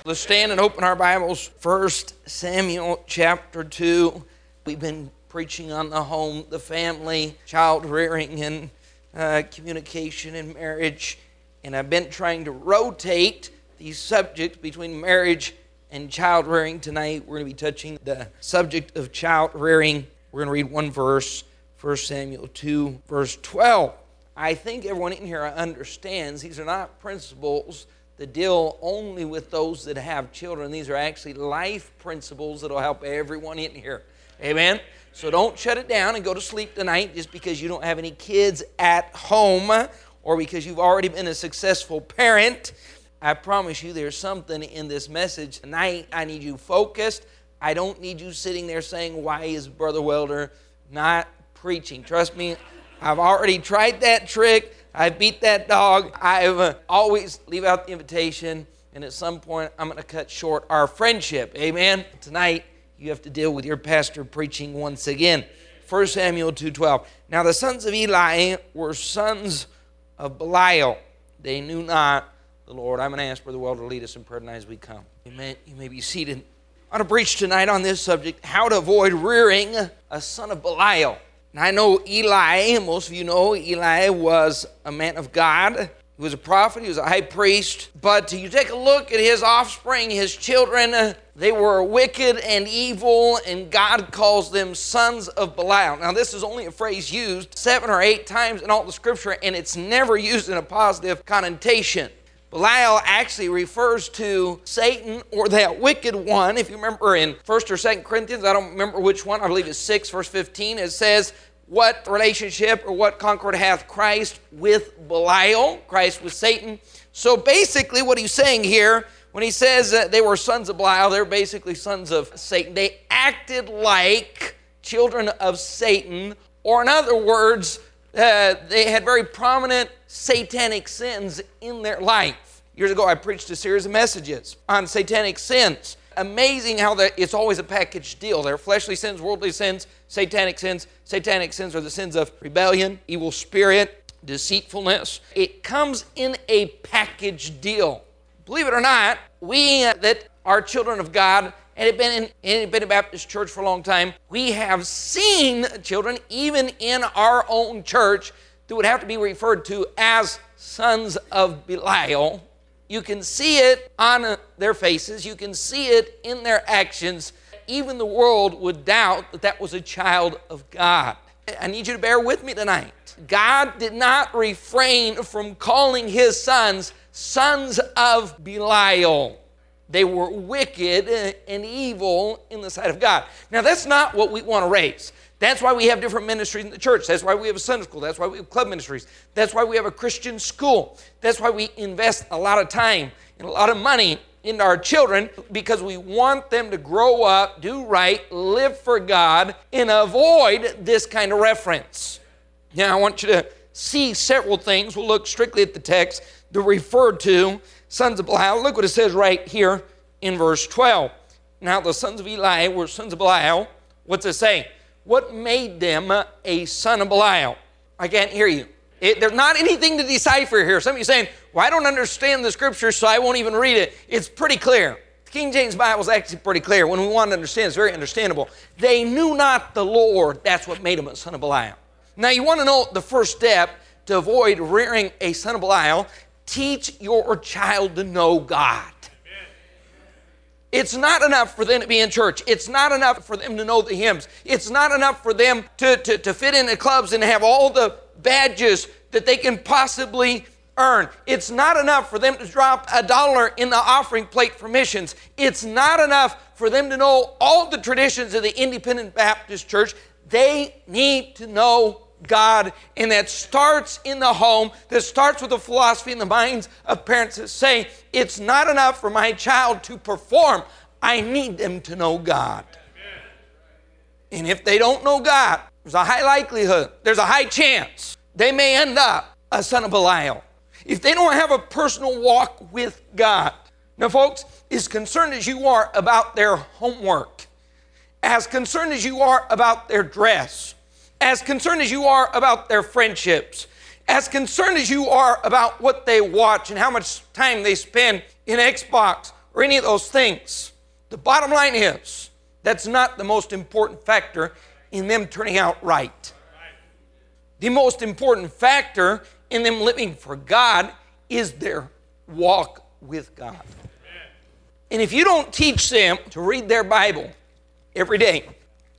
Let's stand and open our Bibles. 1 Samuel chapter 2. We've been preaching on the home, the family, child rearing, and communication and marriage. And I've been trying to rotate these subjects between marriage and child rearing. Tonight we're going to be touching the subject of child rearing. We're going to read one verse, 1 Samuel 2, verse 12. I think everyone in here understands these are not principles that deal only with those that have children. These are actually life principles that will help everyone in here. Amen? So don't shut it down and go to sleep tonight just because you don't have any kids at home or because you've already been a successful parent. I promise you there's something in this message tonight. I need you focused. I don't need you sitting there saying, why is Brother Welder not preaching? Trust me, I've already tried that trick. I beat that dog. I've always leave out the invitation, and at some point I'm going to cut short our friendship. Amen? Tonight you have to deal with your pastor preaching once again. 1 Samuel 2:12. Now the sons of Eli were sons of Belial. They knew not the Lord. I'm going to ask Brother Welder to lead us in prayer tonight as we come. Amen. You may be seated. I want to preach tonight on this subject, how to avoid rearing a son of Belial. Now, I know Eli, most of you know Eli was a man of God. He was a prophet, he was a high priest. But you take a look at his offspring, his children, they were wicked and evil, and God calls them sons of Belial. Now, this is only a phrase used 7 or 8 times in all the scripture, and it's never used in a positive connotation. Belial actually refers to Satan or that wicked one. If you remember in 1st or 2nd Corinthians, I don't remember which one, I believe it's 6 verse 15, it says, what relationship or what concord hath Christ with Belial? Christ with Satan. So basically what he's saying here, when he says that they were sons of Belial, they're basically sons of Satan. They acted like children of Satan, or in other words, they had very prominent satanic sins in their life. Years ago, I preached a series of messages on satanic sins. Amazing how it's always a package deal. There are fleshly sins, worldly sins, satanic sins. Satanic sins are the sins of rebellion, evil spirit, deceitfulness. It comes in a package deal. Believe it or not, we that are children of God and have been in Independent Baptist Church for a long time, we have seen children, even in our own church, that would have to be referred to as sons of Belial. You can see it on their faces. You can see it in their actions. Even the world would doubt that that was a child of God. I need you to bear with me tonight. God did not refrain from calling his sons sons of Belial. They were wicked and evil in the sight of God. Now, that's not what we want to raise. That's why we have different ministries in the church. That's why we have a Sunday school. That's why we have club ministries. That's why we have a Christian school. That's why we invest a lot of time and a lot of money into our children, because we want them to grow up, do right, live for God, and avoid this kind of reference. Now, I want you to see several things. We'll look strictly at the text that refer to sons of Belial. Look what it says right here in verse 12. Now, the sons of Eli were sons of Belial. What's it saying? What made them a son of Belial? I can't hear you. There's not anything to decipher here. Some of you are saying, well, I don't understand the scripture, so I won't even read it. It's pretty clear. The King James Bible is actually pretty clear. When we want to understand, it's very understandable. They knew not the Lord. That's what made them a son of Belial. Now, you want to know the first step to avoid rearing a son of Belial? Teach your child to know God. It's not enough for them to be in church. It's not enough for them to know the hymns. It's not enough for them to fit into clubs and have all the badges that they can possibly earn. It's not enough for them to drop $1 in the offering plate for missions. It's not enough for them to know all the traditions of the Independent Baptist Church. They need to know God, and that starts in the home. That starts with the philosophy in the minds of parents that say, it's not enough for my child to perform. I need them to know God. Amen. And if they don't know God, there's a high likelihood, there's a high chance they may end up a son of Belial. If they don't have a personal walk with God. Now, folks, as concerned as you are about their homework, as concerned as you are about their dress, as concerned as you are about their friendships, as concerned as you are about what they watch and how much time they spend in Xbox or any of those things. The bottom line is, that's not the most important factor in them turning out right. The most important factor in them living for God is their walk with God. And if you don't teach them to read their Bible every day,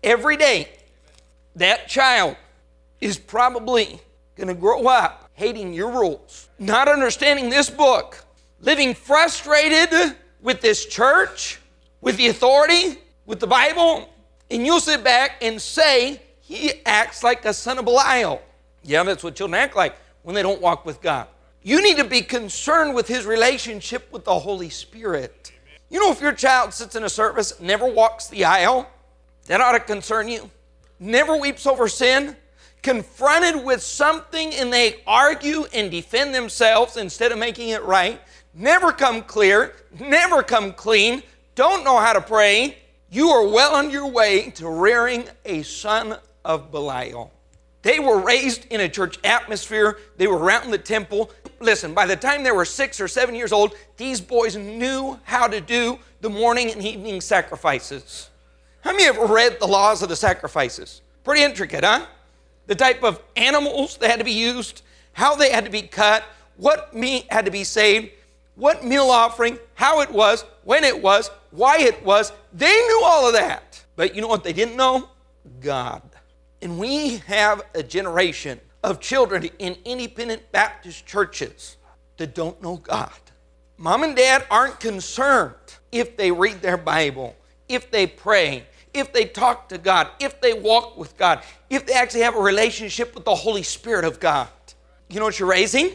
that child is probably going to grow up hating your rules, not understanding this book, living frustrated with this church, with the authority, with the Bible, and you'll sit back and say, he acts like a son of Belial. Yeah, that's what children act like when they don't walk with God. You need to be concerned with his relationship with the Holy Spirit. You know, if your child sits in a service, never walks the aisle, that ought to concern you. Never weeps over sin, confronted with something and they argue and defend themselves instead of making it right, never come clear, never come clean, don't know how to pray, you are well on your way to rearing a son of Belial. They were raised in a church atmosphere. They were around the temple. Listen, by the time they were 6 or 7 years old, these boys knew how to do the morning and evening sacrifices. How many have ever read the laws of the sacrifices? Pretty intricate, huh? The type of animals that had to be used, how they had to be cut, what meat had to be saved, what meal offering, how it was, when it was, why it was. They knew all of that. But you know what they didn't know? God. And we have a generation of children in independent Baptist churches that don't know God. Mom and dad aren't concerned if they read their Bible, if they pray, if they talk to God, if they walk with God, if they actually have a relationship with the Holy Spirit of God. You know what you're raising?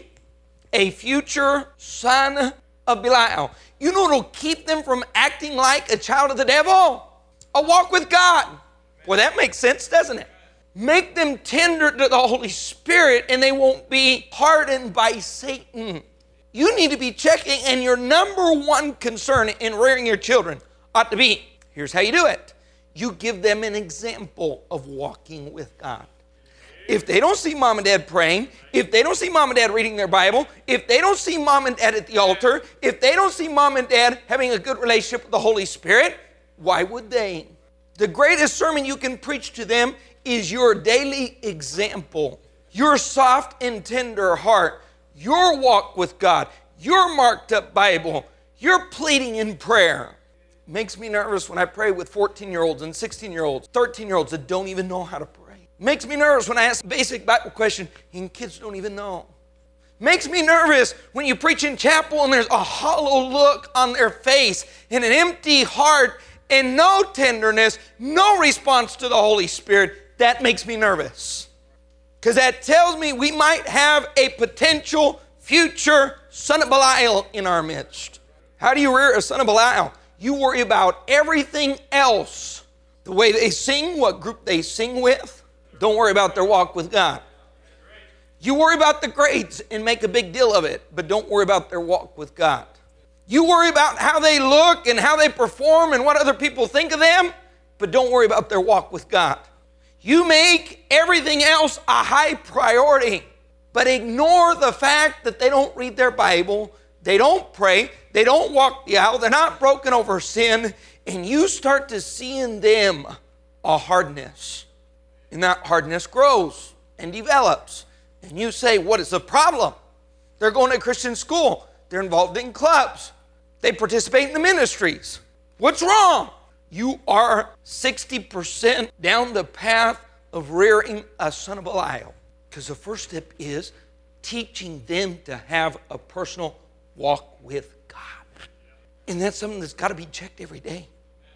A future son of Belial. You know what'll keep them from acting like a child of the devil? A walk with God. Well, that makes sense, doesn't it? Make them tender to the Holy Spirit and they won't be hardened by Satan. You need to be checking, and your number one concern in rearing your children ought to be, here's how you do it. You give them an example of walking with God. If they don't see mom and dad praying, if they don't see mom and dad reading their Bible, if they don't see mom and dad at the altar, if they don't see mom and dad having a good relationship with the Holy Spirit, why would they? The greatest sermon you can preach to them is your daily example, your soft and tender heart, your walk with God, your marked up Bible, your pleading in prayer. It makes me nervous when I pray with 14-year-olds and 16-year-olds, 13-year-olds that don't even know how to pray. It makes me nervous when I ask a basic Bible question and kids don't even know. It makes me nervous when you preach in chapel and there's a hollow look on their face and an empty heart and no tenderness, no response to the Holy Spirit. That makes me nervous because that tells me we might have a potential future son of Belial in our midst. How do you rear a son of Belial? You worry about everything else. The way they sing, what group they sing with. Don't worry about their walk with God. You worry about the grades and make a big deal of it, but don't worry about their walk with God. You worry about how they look and how they perform and what other people think of them, but don't worry about their walk with God. You make everything else a high priority, but ignore the fact that they don't read their Bible, they don't pray, they don't walk the aisle, they're not broken over sin, and you start to see in them a hardness. And that hardness grows and develops. And you say, what is the problem? They're going to Christian school. They're involved in clubs. They participate in the ministries. What's wrong? You are 60% down the path of rearing a son of Belial. Because the first step is teaching them to have a personal walk with God. And that's something that's got to be checked every day.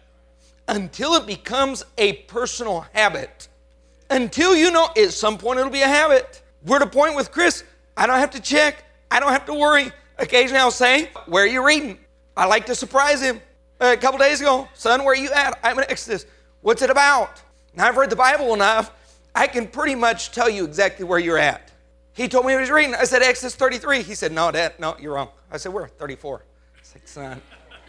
Until it becomes a personal habit. Until you know, at some point it'll be a habit. We're at a point with Chris, I don't have to check. I don't have to worry. Occasionally I'll say, where are you reading? I like to surprise him. A couple days ago, son, where are you at? I'm in Exodus. What's it about? Now I've read the Bible enough, I can pretty much tell you exactly where you're at. He told me he was reading. I said, Exodus 33. He said, no, Dad, no, you're wrong. I said, where? 34. It's like, son,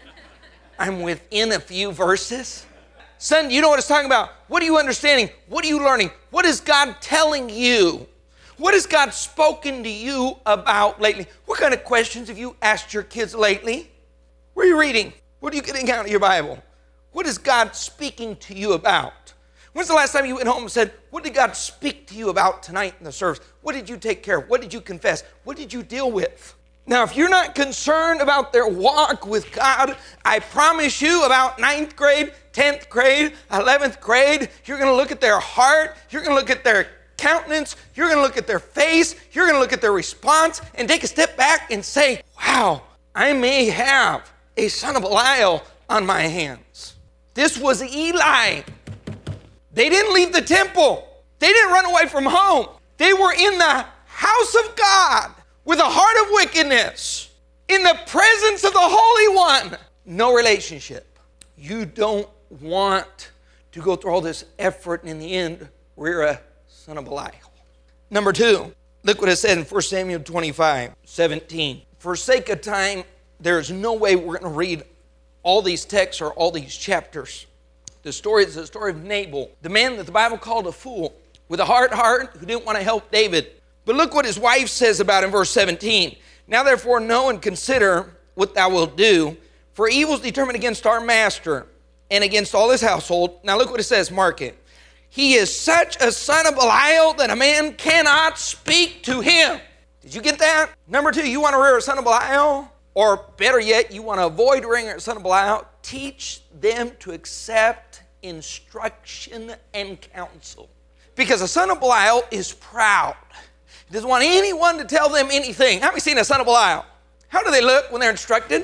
I'm within a few verses. Son, you know what it's talking about. What are you understanding? What are you learning? What is God telling you? What has God spoken to you about lately? What kind of questions have you asked your kids lately? Where are you reading? What are you getting out of your Bible? What is God speaking to you about? When's the last time you went home and said, what did God speak to you about tonight in the service? What did you take care of? What did you confess? What did you deal with? Now, if you're not concerned about their walk with God, I promise you about 9th grade, 10th grade, 11th grade, you're going to look at their heart, you're going to look at their countenance, you're going to look at their face, you're going to look at their response and take a step back and say, wow, I may have a son of Belial on my hands. This was Eli. They didn't leave the temple. They didn't run away from home. They were in the house of God with a heart of wickedness, in the presence of the Holy One. No relationship. You don't want to go through all this effort, and in the end, we're a son of Belial. Number 2, look what it said in 1 Samuel 25:17. For sake of time, there's no way we're going to read all these texts or all these chapters. The story is the story of Nabal, the man that the Bible called a fool, with a hard heart who didn't want to help David. But look what his wife says about in verse 17. Now therefore know and consider what thou wilt do, for evil is determined against our master and against all his household. Now look what it says, mark it. He is such a son of Belial that a man cannot speak to him. Did you get that? Number 2, you want to rear a son of Belial? Or better yet, you want to avoid rearing a son of Belial? Teach them to accept instruction and counsel. Because a son of Belial is proud. He doesn't want anyone to tell them anything. Have you seen a son of Belial? How do they look when they're instructed?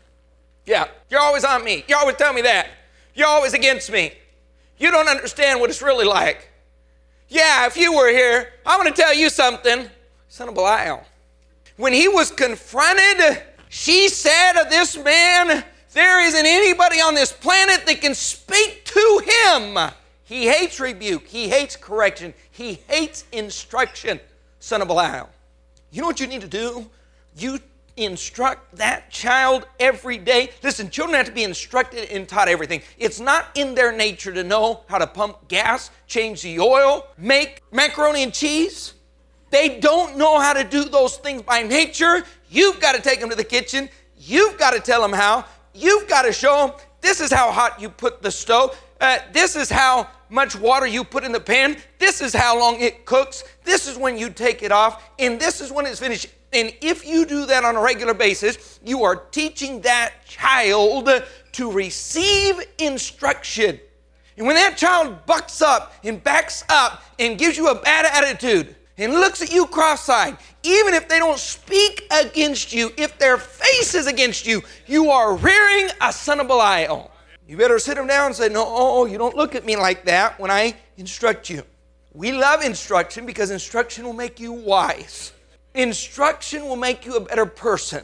Yeah, you're always on me. You always tell me that. You're always against me. You don't understand what it's really like. Yeah, if you were here, I'm going to tell you something. Son of Belial. When he was confronted, she said of this man, there isn't anybody on this planet that can speak to him. He hates rebuke. He hates correction. He hates instruction. Son of Belial. You know what you need to do? You instruct that child every day. Listen, children have to be instructed and taught everything. It's not in their nature to know how to pump gas, change the oil, make macaroni and cheese. They don't know how to do those things by nature. You've got to take them to the kitchen. You've got to tell them how. You've got to show them this is how hot you put the stove. This is how much water you put in the pan. This is how long it cooks. This is when you take it off. And this is when it's finished. And if you do that on a regular basis, you are teaching that child to receive instruction. And when that child bucks up and backs up and gives you a bad attitude and looks at you cross-eyed, even if they don't speak against you, if their face is against you, you are rearing a son of Belial. You better sit them down and say, no, you don't look at me like that when I instruct you. We love instruction because instruction will make you wise. Instruction will make you a better person.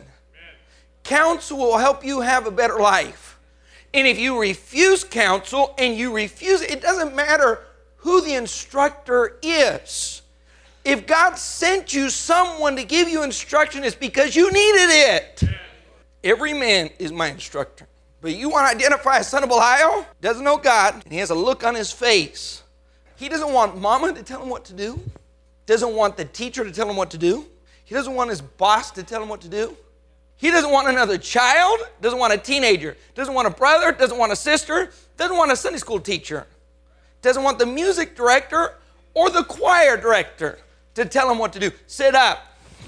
Counsel will help you have a better life. And if you refuse counsel and you refuse it doesn't matter who the instructor is. If God sent you someone to give you instruction, it's because you needed it. Every man is my instructor. But you want to identify a son of Belial? Doesn't know God, and he has a look on his face. He doesn't want mama to tell him what to do. Doesn't want the teacher to tell him what to do. He doesn't want his boss to tell him what to do. He doesn't want another child. Doesn't want a teenager. Doesn't want a brother. Doesn't want a sister. Doesn't want a Sunday school teacher. Doesn't want the music director or the choir director to tell him what to do. Sit up.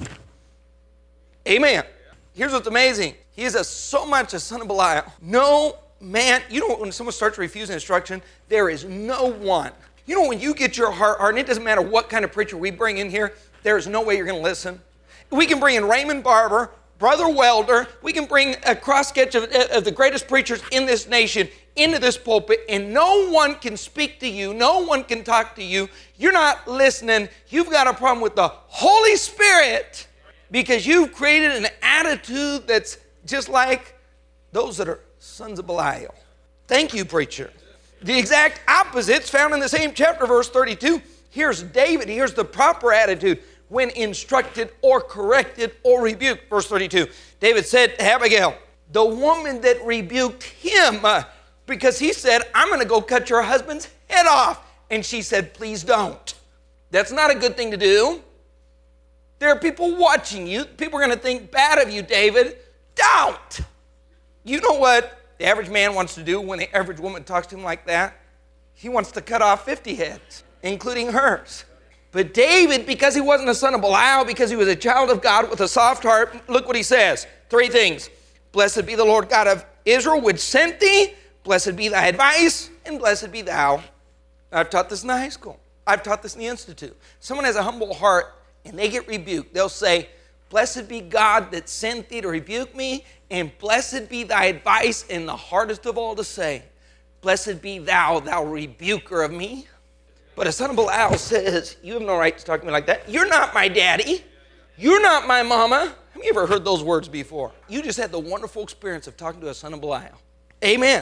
Amen. Here's what's amazing. He is so much a son of Belial. No man, you know when someone starts refusing instruction, there is no one. You know when you get your heart hardened, it doesn't matter what kind of preacher we bring in here, there is no way you're going to listen. We can bring in Raymond Barber, Brother Welder, we can bring a cross-sketch of the greatest preachers in this nation into this pulpit, and no one can speak to you, no one can talk to you. You're not listening. You've got a problem with the Holy Spirit because you've created an attitude that's just like those that are sons of Belial. Thank you, preacher. The exact opposite's found in the same chapter, verse 32. Here's David. Here's the proper attitude when instructed or corrected or rebuked. Verse 32. David said to Abigail, the woman that rebuked him, because he said, I'm going to go cut your husband's head off. And she said, please don't. That's not a good thing to do. There are people watching you. People are going to think bad of you, David. Don't. You know what the average man wants to do when the average woman talks to him like that? He wants to cut off 50 heads, including hers. But David, because he wasn't a son of Belial, because he was a child of God with a soft heart, look what he says. 3 things. Blessed be the Lord God of Israel, which sent thee. Blessed be thy advice, and blessed be thou. I've taught this in the high school. I've taught this in the institute. Someone has a humble heart, and they get rebuked. They'll say, blessed be God that sent thee to rebuke me, and blessed be thy advice, and the hardest of all to say, blessed be thou, thou rebuker of me. But a son of Belial says, you have no right to talk to me like that. You're not my daddy. You're not my mama. Have you ever heard those words before? You just had the wonderful experience of talking to a son of Belial. Amen.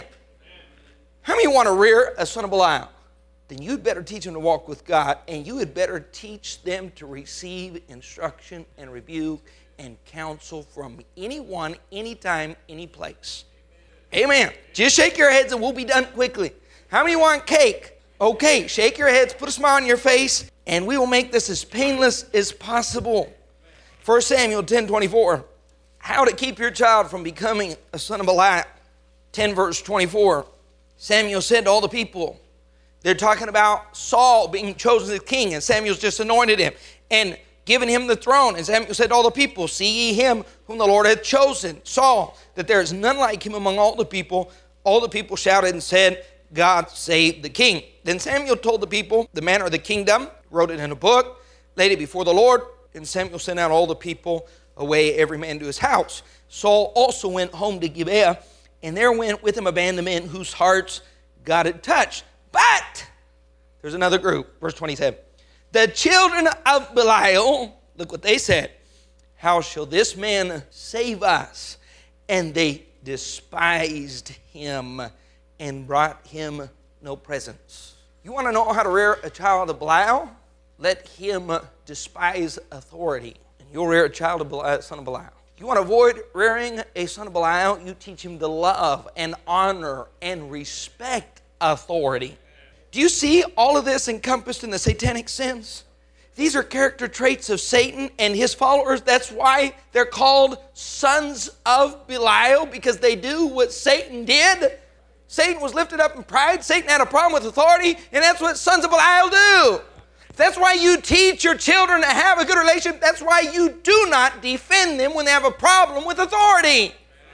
How many want to rear a son of Belial? Then you'd better teach them to walk with God, and you had better teach them to receive instruction and rebuke and counsel from anyone, anytime, any place. Amen. Just shake your heads and we'll be done quickly. How many want cake? Okay, shake your heads, put a smile on your face, and we will make this as painless as possible. 1 Samuel 10:24. How to keep your child from becoming a son of Belial. 10 verse 24. Samuel said to all the people, they're talking about Saul being chosen as king, and Samuel's just anointed him and given him the throne. And Samuel said to all the people, see ye him whom the Lord hath chosen, Saul, that there is none like him among all the people. All the people shouted and said, God save the king. Then Samuel told the people the manner of the kingdom, wrote it in a book, laid it before the Lord, and Samuel sent out all the people away, every man to his house. Saul also went home to Gibeah, and there went with him a band of men whose hearts God had touched. But there's another group, verse 27. The children of Belial, look what they said. How shall this man save us? And they despised him and brought him no presents. You want to know how to rear a child of Belial? Let him despise authority, and you'll rear a child of Belial, son of Belial. You want to avoid rearing a son of Belial? You teach him to love and honor and respect authority. Do you see all of this encompassed in the satanic sins? These are character traits of Satan and his followers. That's why they're called sons of Belial, because they do what Satan did. Satan was lifted up in pride. Satan had a problem with authority, and that's what sons of Belial do. That's why you teach your children to have a good relationship. That's why you do not defend them when they have a problem with authority.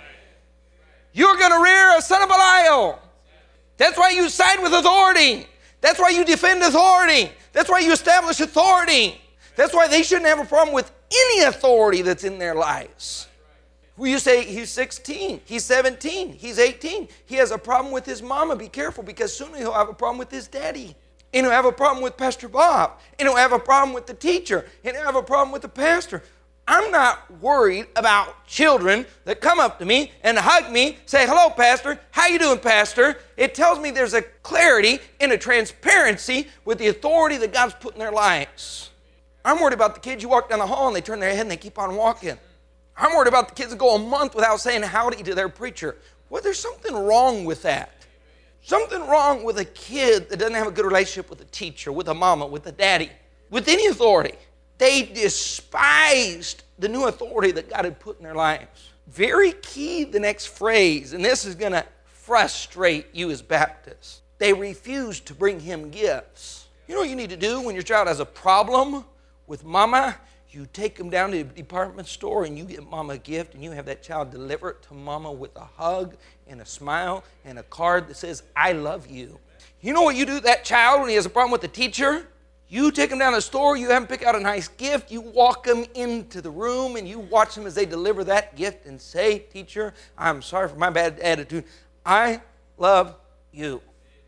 You're going to rear a son of Belial. That's why you side with authority. That's why you defend authority. That's why you establish authority. That's why they shouldn't have a problem with any authority that's in their lives. Well, you say he's 16, he's 17, he's 18. He has a problem with his mama. Be careful, because soon he'll have a problem with his daddy. And he'll have a problem with Pastor Bob. And he'll have a problem with the teacher. And he'll have a problem with the pastor. I'm not worried about children that come up to me and hug me, say, hello, Pastor. How you doing, Pastor? It tells me there's a clarity and a transparency with the authority that God's put in their lives. I'm worried about the kids you walk down the hall and they turn their head and they keep on walking. I'm worried about the kids that go a month without saying howdy to their preacher. Well, there's something wrong with that. Something wrong with a kid that doesn't have a good relationship with a teacher, with a mama, with a daddy, with any authority. They despised the new authority that God had put in their lives. Very key, the next phrase, and this is going to frustrate you as Baptists. They refused to bring him gifts. You know what you need to do when your child has a problem with mama? You take them down to the department store and you get mama a gift, and you have that child deliver it to mama with a hug and a smile and a card that says, I love you. You know what you do to that child when he has a problem with the teacher? You take him down to the store, you have him pick out a nice gift, you walk him into the room and you watch them as they deliver that gift and say, teacher, I'm sorry for my bad attitude. I love you.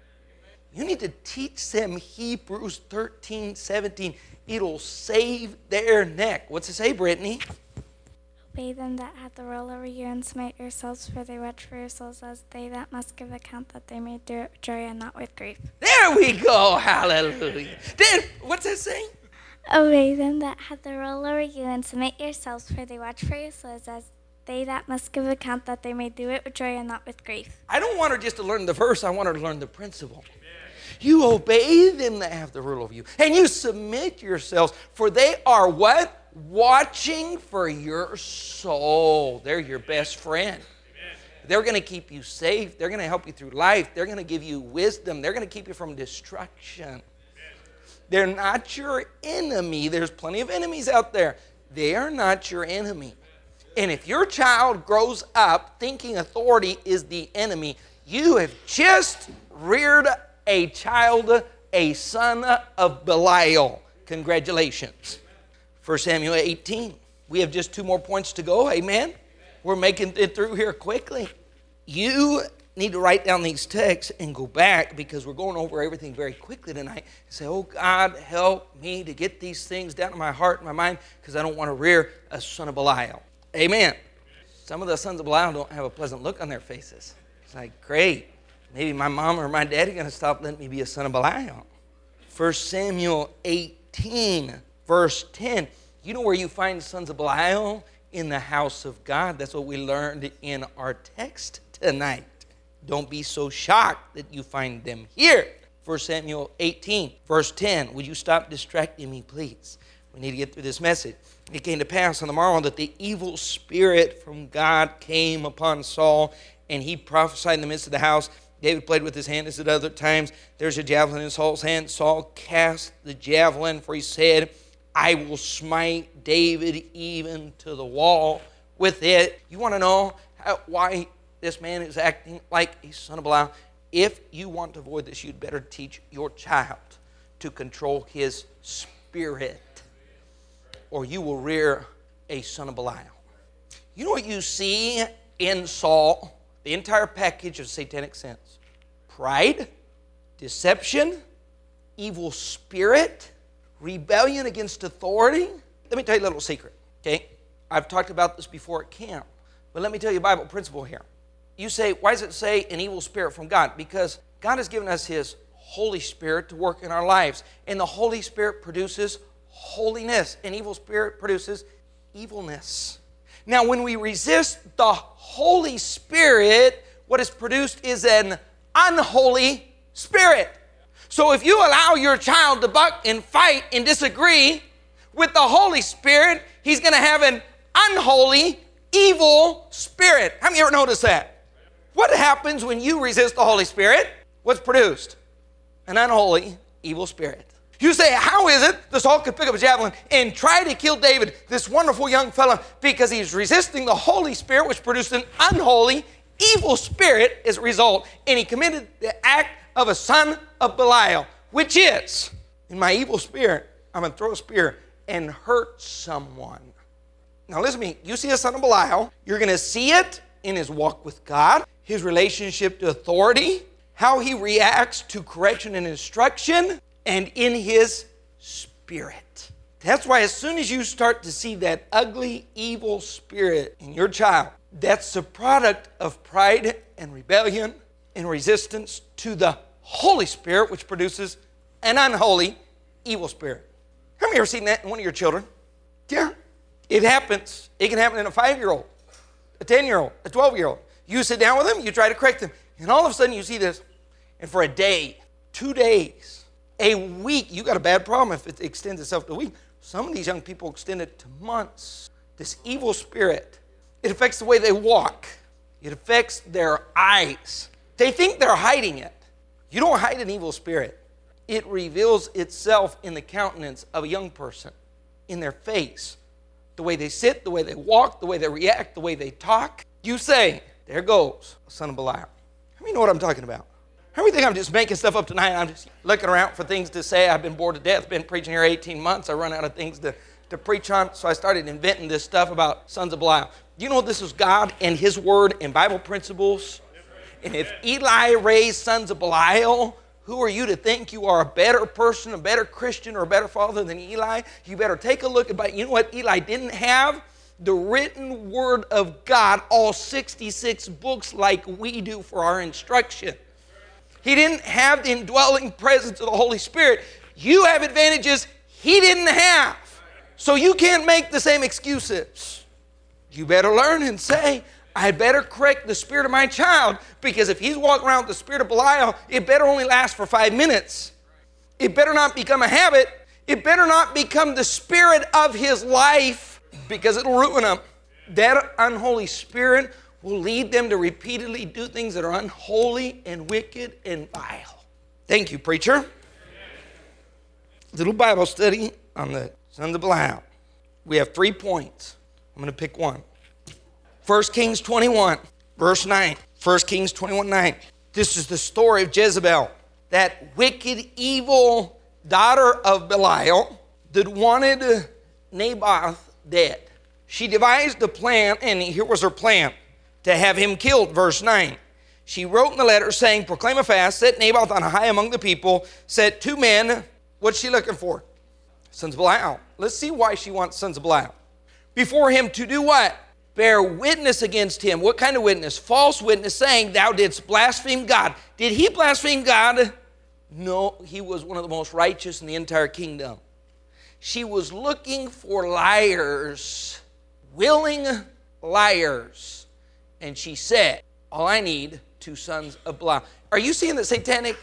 You need to teach them Hebrews 13:17. It'll save their neck. What's it say, Brittany? Obey them that hath the rule over you, and submit yourselves, for they watch for your souls, as they that must give account, that they may do it with joy and not with grief. There we go. Hallelujah. What's that saying? Obey them that hath the rule over you, and submit yourselves, for they watch for your souls, as they that must give account, that they may do it with joy and not with grief. I don't want her just to learn the verse. I want her to learn the principle. You obey them that have the rule of you, and you submit yourselves, for they are what? Watching for your soul. They're your best friend. They're going to keep you safe. They're going to help you through life. They're going to give you wisdom. They're going to keep you from destruction. They're not your enemy. There's plenty of enemies out there. They are not your enemy. And if your child grows up thinking authority is the enemy, you have just reared a child, a son of Belial. Congratulations. 1 Samuel 18. We have just 2 more points to go. Amen. We're making it through here quickly. You need to write down these texts and go back, because we're going over everything very quickly tonight. Say, oh God, help me to get these things down in my heart and my mind, because I don't want to rear a son of Belial. Amen. Some of the sons of Belial don't have a pleasant look on their faces. It's like, great. Maybe my mom or my daddy are going to stop letting me be a son of Belial. 1 Samuel 18, verse 10. You know where you find sons of Belial? In the house of God. That's what we learned in our text tonight. Don't be so shocked that you find them here. 1 Samuel 18, verse 10. Would you stop distracting me, please? We need to get through this message. It came to pass on the morrow that the evil spirit from God came upon Saul, and he prophesied in the midst of the house. David played with his hand as at other times. There's a javelin in Saul's hand. Saul cast the javelin, for he said, I will smite David even to the wall with it. You want to know why this man is acting like a son of Belial? If you want to avoid this, you'd better teach your child to control his spirit, or you will rear a son of Belial. You know what you see in Saul? The entire package of satanic sins. Pride, deception, evil spirit, rebellion against authority. Let me tell you a little secret, okay? I've talked about this before at camp, but let me tell you a Bible principle here. You say, why does it say an evil spirit from God? Because God has given us His Holy Spirit to work in our lives, and the Holy Spirit produces holiness. An evil spirit produces evilness. Now, when we resist the Holy Spirit, what is produced is an unholy spirit. So if you allow your child to buck and fight and disagree with the Holy Spirit, he's going to have an unholy, evil spirit. How many ever noticed that? What happens when you resist the Holy Spirit? What's produced? An unholy, evil spirit. You say, how is it that Saul could pick up a javelin and try to kill David, this wonderful young fellow, because he's resisting the Holy Spirit, which produced an unholy, evil spirit as a result, and he committed the act of a son of Belial, which is, in my evil spirit, I'm going to throw a spear and hurt someone. Now listen to me. You see a son of Belial, you're going to see it in his walk with God, his relationship to authority, how he reacts to correction and instruction, and in his spirit. That's why as soon as you start to see that ugly, evil spirit in your child, that's the product of pride and rebellion and resistance to the Holy Spirit, which produces an unholy, evil spirit. Have you ever seen that in one of your children? Yeah. It happens. It can happen in a 5-year-old, a 10-year-old, a 12-year-old. You sit down with them, you try to correct them, and all of a sudden you see this, and for a day, 2 days, a week, you got a bad problem if it extends itself to a week. Some of these young people extend it to months. This evil spirit, it affects the way they walk. It affects their eyes. They think they're hiding it. You don't hide an evil spirit. It reveals itself in the countenance of a young person, in their face, the way they sit, the way they walk, the way they react, the way they talk. You say, there goes a son of Belial. How many know what I'm talking about? How many think I'm just making stuff up tonight? I'm just looking around for things to say. I've been bored to death. Been preaching here 18 months. I run out of things to preach on, so I started inventing this stuff about sons of Belial. You know this is God and His Word and Bible principles? And if Eli raised sons of Belial, who are you to think you are a better person, a better Christian, or a better father than Eli? You better take a look at, you know what Eli didn't have? The written Word of God, all 66 books like we do for our instruction. He didn't have the indwelling presence of the Holy Spirit. You have advantages he didn't have. So you can't make the same excuses. You better learn and say, I better correct the spirit of my child, because if he's walking around with the spirit of Belial, it better only last for 5 minutes. It better not become a habit. It better not become the spirit of his life, because it'll ruin him. That unholy spirit will lead them to repeatedly do things that are unholy and wicked and vile. Thank you, preacher. Little Bible study on the sons of Belial. We have 3 points. I'm going to pick one. 1 Kings 21, verse 9. 1 Kings 21, 9. This is the story of Jezebel, that wicked, evil daughter of Belial that wanted Naboth dead. She devised a plan, and here was her plan, to have him killed. Verse 9. She wrote in the letter saying, proclaim a fast, set Naboth on high among the people, set 2 men. What's she looking for? Sons of Belial. Let's see why she wants sons of Belial. Before him to do what? Bear witness against him. What kind of witness? False witness, saying, thou didst blaspheme God. Did he blaspheme God? No, he was one of the most righteous in the entire kingdom. She was looking for liars, willing liars. And she said, all I need, 2 sons of Belial. Are you seeing the satanic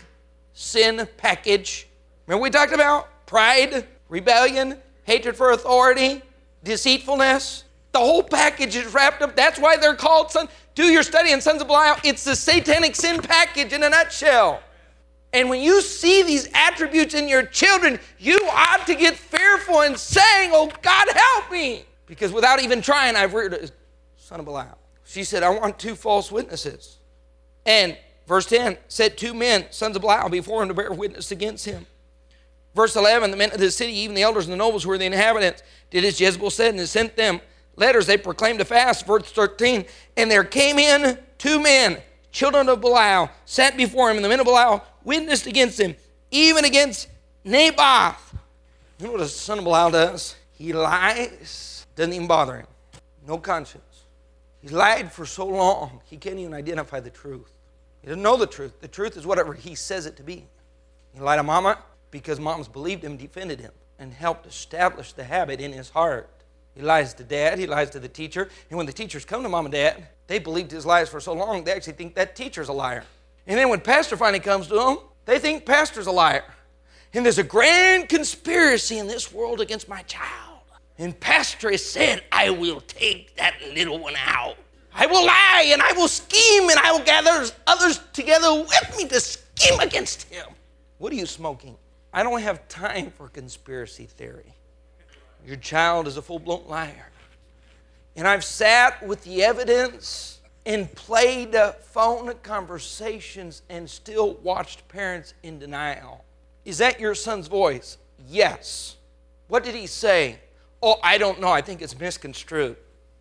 sin package? Remember we talked about pride, rebellion, hatred for authority, deceitfulness? The whole package is wrapped up. That's why they're called sons. Do your study in Sons of Belial. It's the satanic sin package in a nutshell. And when you see these attributes in your children, you ought to get fearful and saying, oh, God, help me. Because without even trying, I've reared a son of Belial. She said, I want 2 false witnesses. And verse 10 said 2 men, sons of Belial, before him to bear witness against him. Verse 11, the men of the city, even the elders and the nobles who were the inhabitants, did as Jezebel said, and sent them letters. They proclaimed a fast. Verse 13, and there came in 2 men, children of Belial, sat before him, and the men of Belial witnessed against him, even against Naboth. You know what a son of Belial does? He lies. Doesn't even bother him. No conscience. He's lied for so long, he can't even identify the truth. He doesn't know the truth. The truth is whatever he says it to be. He lied to mama because moms believed him, defended him, and helped establish the habit in his heart. He lies to dad. He lies to the teacher. And when the teachers come to mom and dad, they believed his lies for so long, they actually think that teacher's a liar. And then when pastor finally comes to them, they think pastor's a liar. And there's a grand conspiracy in this world against my child. And pastor has said, I will take that little one out. I will lie and I will scheme and I will gather others together with me to scheme against him. What are you smoking? I don't have time for conspiracy theory. Your child is a full-blown liar. And I've sat with the evidence and played phone conversations and still watched parents in denial. Is that your son's voice? Yes. What did he say? Oh, I don't know. I think it's misconstrued.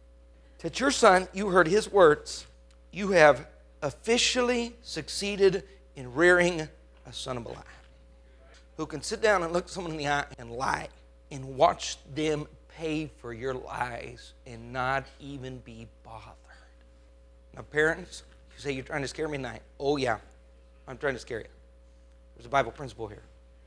That your son, you heard his words, you have officially succeeded in rearing a son of Belial who can sit down and look someone in the eye and lie and watch them pay for your lies and not even be bothered. Now, parents, you say you're trying to scare me tonight. Oh, yeah, I'm trying to scare you. There's a Bible principle here.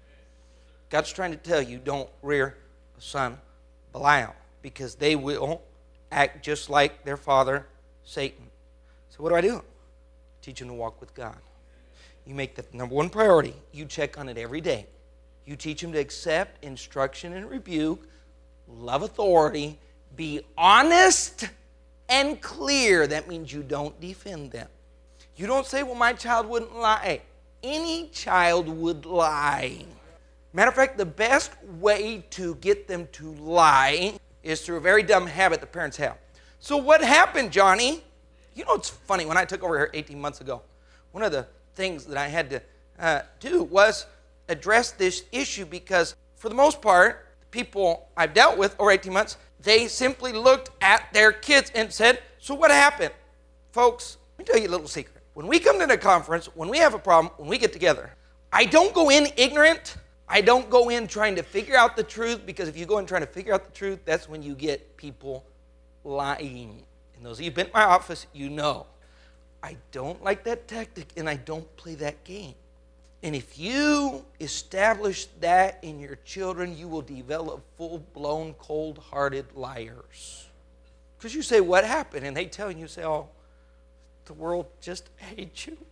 God's trying to tell you don't rear a son Belial, because they will act just like their father, Satan. So what do I do? Teach them to walk with God. You make the number 1 priority. You check on it every day. You teach them to accept instruction and rebuke, love authority, be honest and clear. That means you don't defend them. You don't say, well, my child wouldn't lie. Any child would lie. Matter of fact, the best way to get them to lie is through a very dumb habit the parents have. So what happened, Johnny? You know, it's funny. When I took over here 18 months ago, one of the things that I had to do was address this issue, because for the most part, the people I've dealt with over 18 months, they simply looked at their kids and said, so what happened? Folks, let me tell you a little secret. When we come to the conference, when we have a problem, when we get together, I don't go in ignorant. I don't go in trying to figure out the truth, because if you go in trying to figure out the truth, that's when you get people lying. And those of you who've been in my office, you know. I don't like that tactic, and I don't play that game. And if you establish that in your children, you will develop full-blown, cold-hearted liars. Because you say, what happened? And they tell you, say, oh, the world just hates you.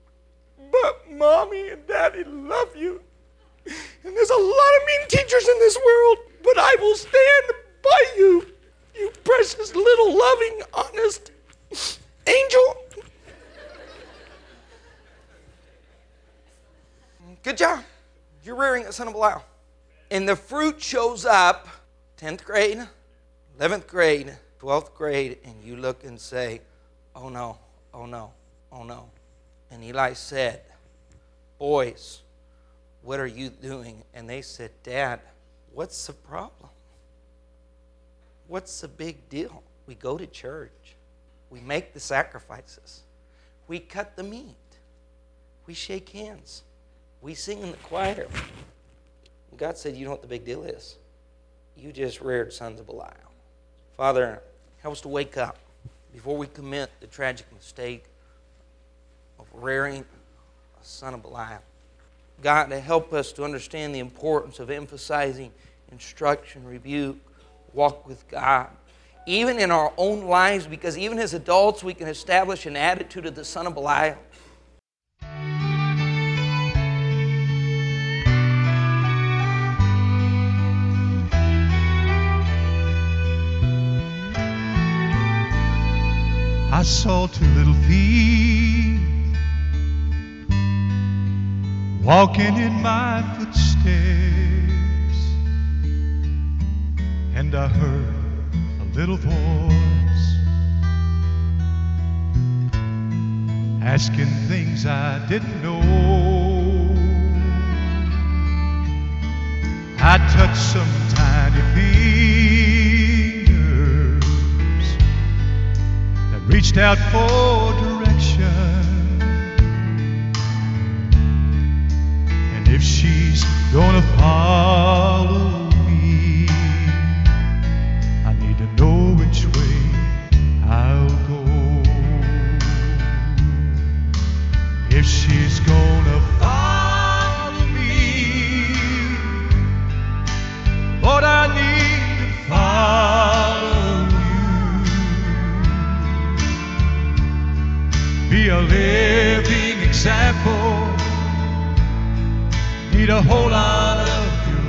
But Mommy and Daddy love you. And there's a lot of mean teachers in this world, but I will stand by you, you precious little loving, honest angel. Good job. You're rearing a son of Belial. And the fruit shows up 10th grade, 11th grade, 12th grade, and you look and say, oh no, oh no, oh no. And Eli said, boys, what are you doing? And they said, Dad, what's the problem? What's the big deal? We go to church. We make the sacrifices. We cut the meat. We shake hands. We sing in the choir. God said, you know what the big deal is? You just reared sons of Belial. Father, help us to wake up before we commit the tragic mistake of rearing a son of Belial. God, to help us to understand the importance of emphasizing instruction, rebuke, walk with God. Even in our own lives, because even as adults we can establish an attitude of the son of Belial. I saw two little feet walking in my footsteps, and I heard a little voice asking things I didn't know. I touched some tiny fingers that reached out for direction. And if she's gonna follow me, I need to know which way I'll go. If she's gonna follow me, Lord, I need to follow you. Be a living example. Need a whole lot of your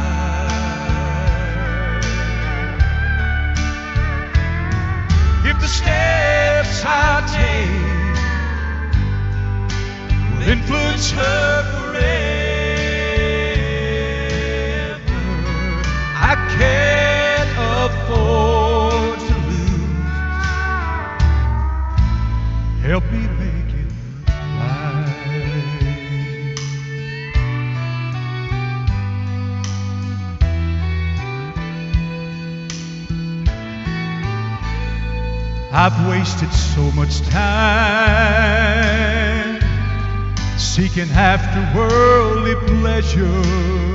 life. If the steps I take will influence her forever, I can't afford to lose. Help me make it right. I've wasted so much time seeking after worldly pleasures.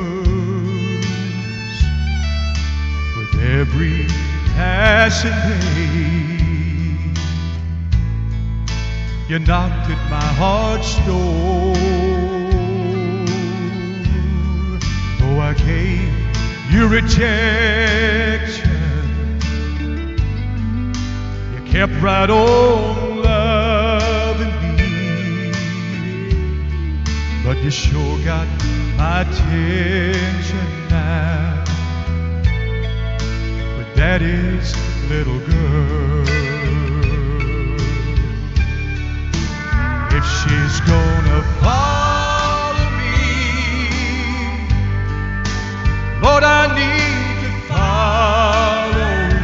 With every passing day, you knocked at my heart's door. Though I gave you rejection, kept right on loving me. But you sure got my attention now with Daddy's little girl. If she's gonna follow me, Lord, I need to follow.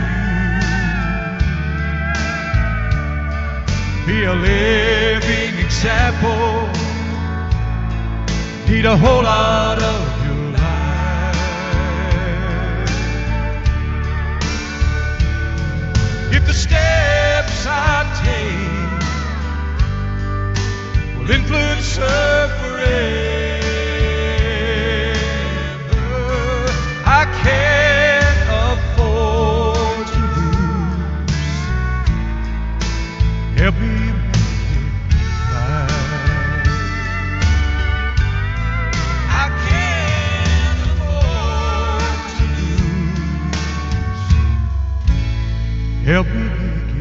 Be a living example. Need a whole lot of your life. If the steps I take will influence her forever, I can't afford to lose. Help me make it right. I can't afford to lose. Help me make it